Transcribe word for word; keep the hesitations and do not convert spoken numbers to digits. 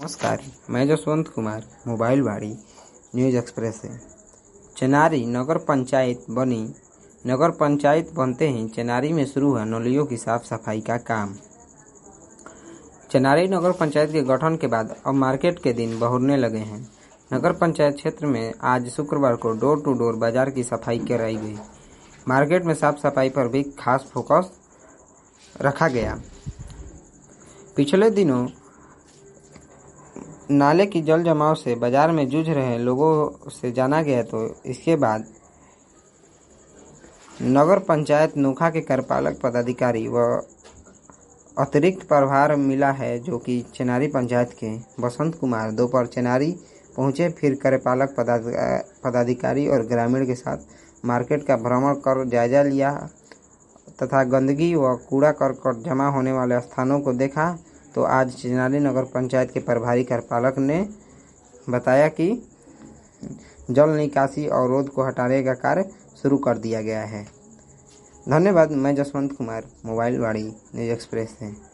नमस्कार, मैं जसवंत कुमार मोबाइल वाड़ी न्यूज़ एक्सप्रेस से। चेनारी नगर पंचायत बनी। नगर पंचायत बनते ही चेनारी में शुरू हुआ नालियों की साफ सफाई का काम। चेनारी नगर पंचायत के गठन के बाद अब मार्केट के दिन बहुरने लगे हैं। नगर पंचायत क्षेत्र में आज शुक्रवार को डोर टू डोर बाजार की सफाई कराई गई। मार्केट में साफ सफाई पर भी खास फोकस रखा गया। पिछले दिनों नाले की जल जमाव से बाजार में जूझ रहे लोगों से जाना गया, तो इसके बाद नगर पंचायत नोखा के कार्यपालक पदाधिकारी व अतिरिक्त प्रभार मिला है, जो कि चेनारी पंचायत के बसंत कुमार दोपहर चेनारी पहुंचे। फिर कार्यपालक पदाधिकारी और ग्रामीण के साथ मार्केट का भ्रमण कर जायजा लिया तथा गंदगी व कूड़ा करकट जमा होने वाले स्थानों को देखा। तो आज चेनारी नगर पंचायत के प्रभारी कार्यपालक ने बताया कि जल निकासी अवरोध को हटाने का कार्य शुरू कर दिया गया है। धन्यवाद। मैं जसवंत कुमार मोबाइल वाड़ी न्यूज़ एक्सप्रेस से।